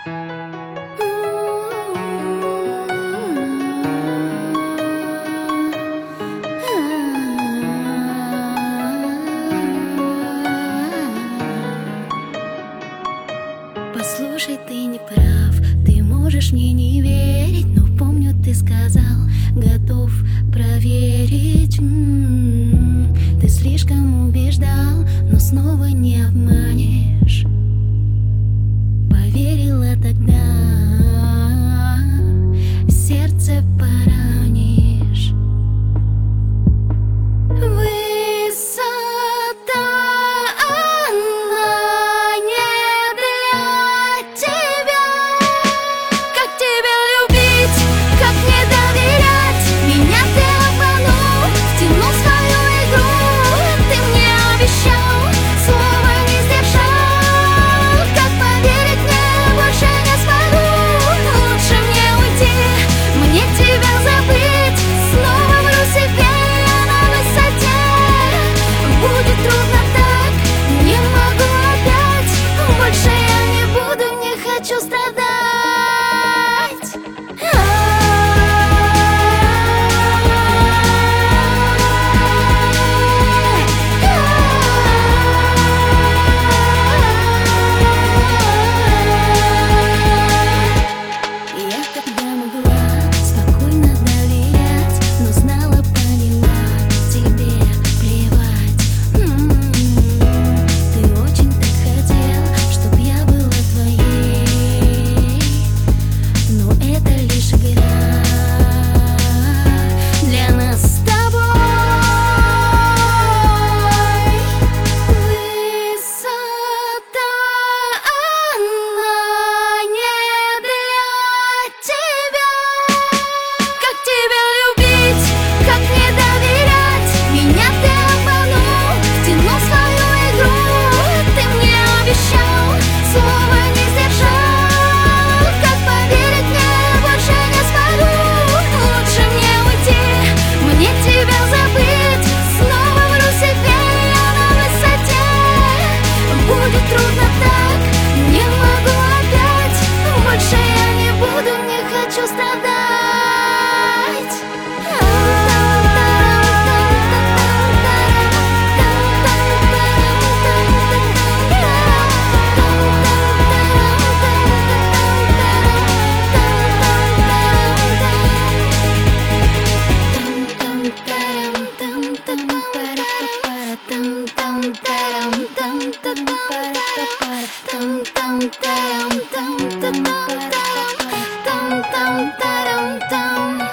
Послушай, ты не прав, ты можешь мне не верить, но помню, ты сказал, готов проверить. Ты слишком убеждал, но снова не обманешь. Поверила тогда, сердце поранишь. Высота, она не для тебя. Как тебя любить, как не доверять? Меня ты обманул, втянул в свою игру. Ты мне обещал, слова не сдержал. Как поверить мне, больше не смогу. Лучше мне уйти, мне тебя забыть. Снова вру себе, я на высоте. Будет трудно так, не могу опять. Больше я не буду, не хочу страдать. Я когда могла спокойно доверять, но знала, поняла, тебе плевать. Ты очень так хотел, чтоб я была твоей, но это лишь игра для нас с тобой. Высота, она не для тебя. Как тебя любить, как не доверять? Меня ты обманул, втянул в свою игру. Ты мне обещал, слова не сдержал. Как поверить мне, больше не смогу. Лучше мне уйти, мне тебя забыть. Снова вру себе, я на высоте. Будет трудно так, не могу опять. Больше я не буду, не хочу страдать. Там